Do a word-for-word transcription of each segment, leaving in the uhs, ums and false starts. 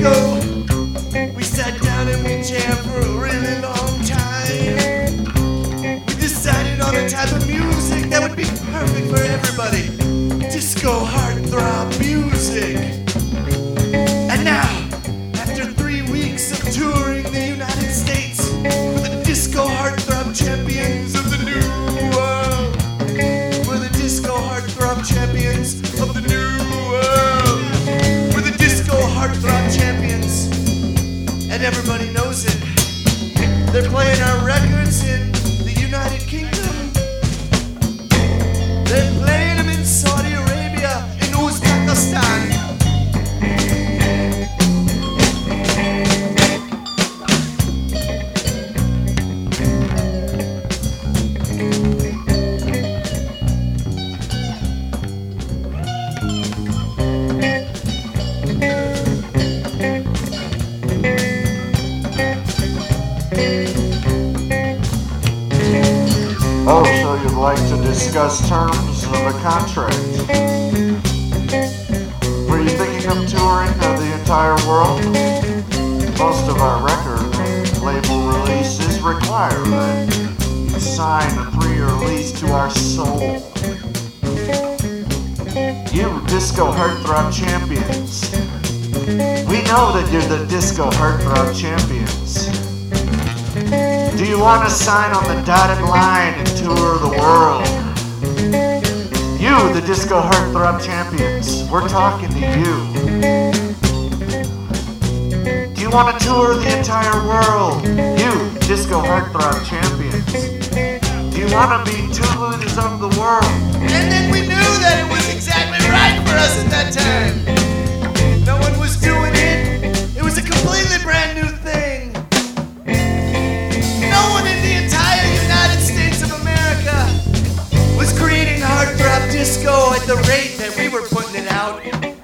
disco. We sat down and we jammed for a really long time. We decided on a type of music that would be perfect for everybody. Disco heartthrob music. And now, after three weeks of touring the United States, we're the disco heartthrob champions of the new world. We're the disco heartthrob champions of the new world. We're the disco heartthrob champions, and everybody knows it. They're playing our records in the United Kingdom. They're playing them in Saudi Arabia, in Uzbekistan. Oh, so you'd like to discuss terms of a contract? Were you thinking of touring of the entire world? Most of our record label releases require that you sign a pre-release to our soul. You disco heartthrob champions. We know that you're the disco heartthrob champions. Do you want to sign on the dotted line and tour the world? You, the disco heartthrob champions, we're talking to you. Do you want to tour the entire world? You, disco heartthrob champions. Do you want to be Toulouse of the world? And then we knew that it was exactly right for us at that time. No one was doing it. It was a completely brand new thing. No one in the entire United States of America was creating heartthrob disco at the rate that we were putting it out.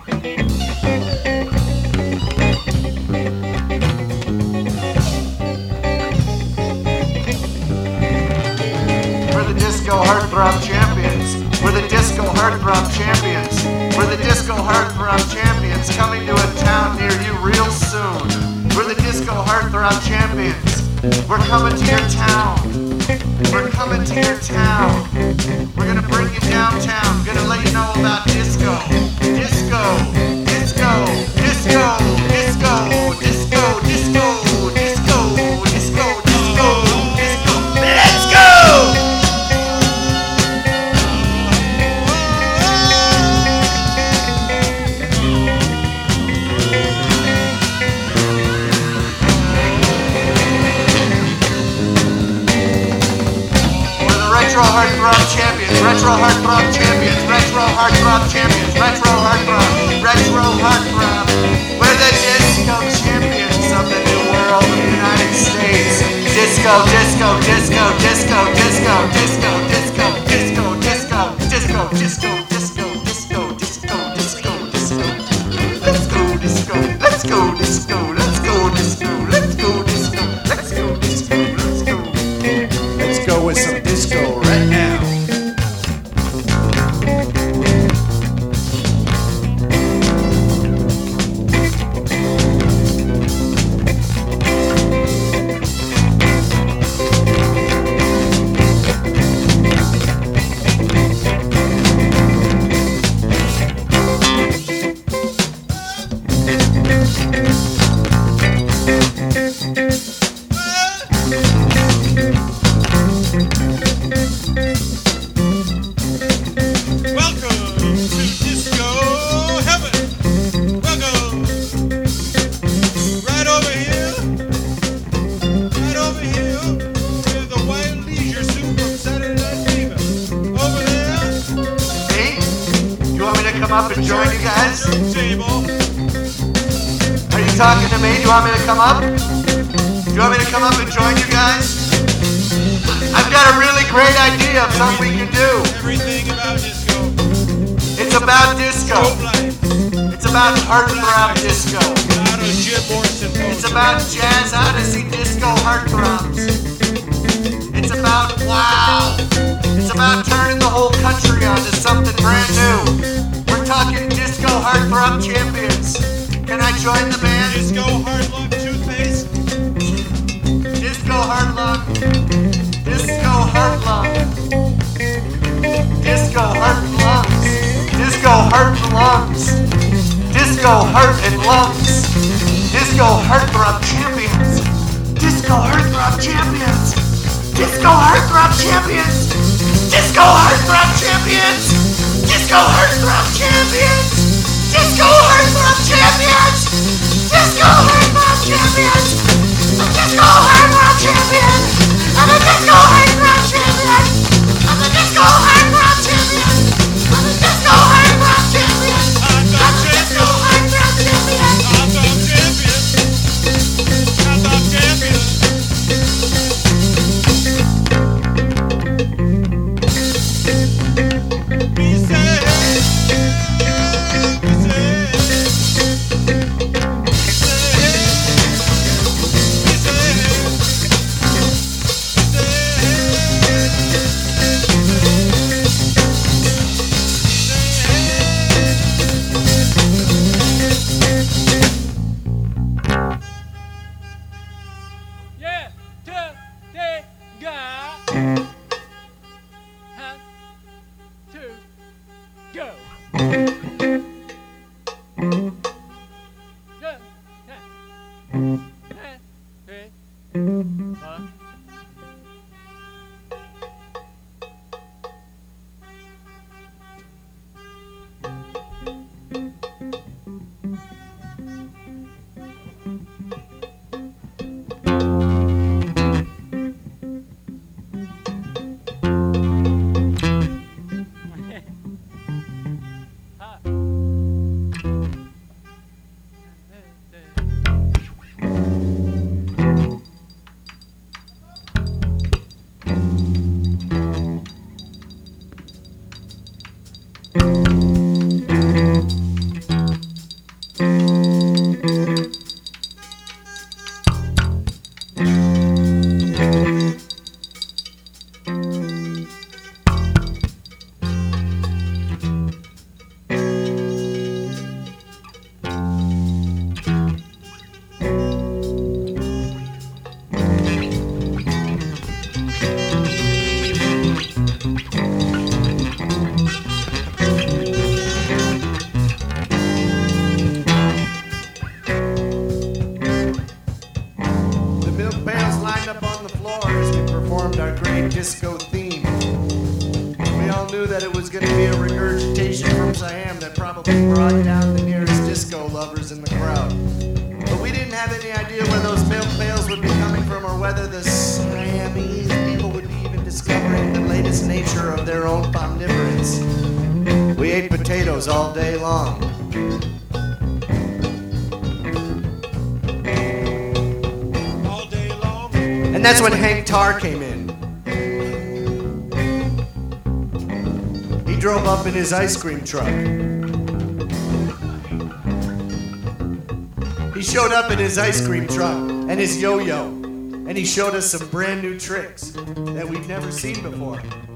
We're the disco heartthrob champions. We're the disco heartthrob champions. We're the disco heartthrob champions coming to a town near you real soon. We're the disco heartthrob champions. We're coming to your town. We're coming to your town. We're gonna bring you downtown. Gonna let you know about disco. Disco. Disco. Disco. Disco. Disco. Disco. Disco. Disco. Disco. Disco. Let's go! Retro heartthrob champions, retro heartthrob champions, retro heartthrob champions, retro heartthrob, retro heartthrob. We're the disco champions of the new world of the United States. Disco, disco, disco, disco, disco, disco, disco, disco, disco, disco, disco, disco, disco, disco, disco, disco. Let's go disco, let's go disco, let's go disco, let's go disco, let's go disco, let's go. Let's go with some disco right now. Up and join you guys? Are you talking to me? Do you want me to come up? Do you want me to come up and join you guys? I've got a really great idea of something we can do. Everything about disco. It's about disco. It's about heartthrob disco. It's about Jazz Odyssey disco heartthrobs. It's about wow. It's about turning the whole country onto something brand new. We're talking disco heartthrob champions. Can I join the band? Disco Hard Luck Toothpaste. Disco Hard Luck. Disco Hard Luck. Disco Heart and Lungs. Disco Heart and Lungs. Disco Heart and Lungs. Disco Heartthrob Champions. Disco Heartthrob Champions. Disco Heartthrob Champions. Disco Heartthrob Champions. Disco Heartthrob Champions. Disco Heartthrob Champions. Disco Heartthrob Champions. The Disco Heartthrob Champions. I'm a Disco Heartthrob Champion. I'm a Disco Heartthrob Champion. I'm a Disco Heartthrob Champion. I'm a Disco Heartthrob Champion. I'm the champion. I'm the champion. We say, we say, we yeah, to the guy. Huh? To go. Yeah, yeah. Hey, hey. Huh? The milk pails lined up on the floor as we performed our great disco theme. We all knew that it was going to be a regurgitation from Siam that probably brought down the nearest disco lovers in the crowd. But we didn't have any idea where those milk pails would be coming from or whether the Siamese people would be even discovering the latest nature of their own omnivorance. We ate potatoes all day long. All day long. And that's when Hank Tarr came in. He drove up in his ice cream truck. He showed up in his ice cream truck and his yo-yo. And he showed us some brand new tricks that we'd never seen before.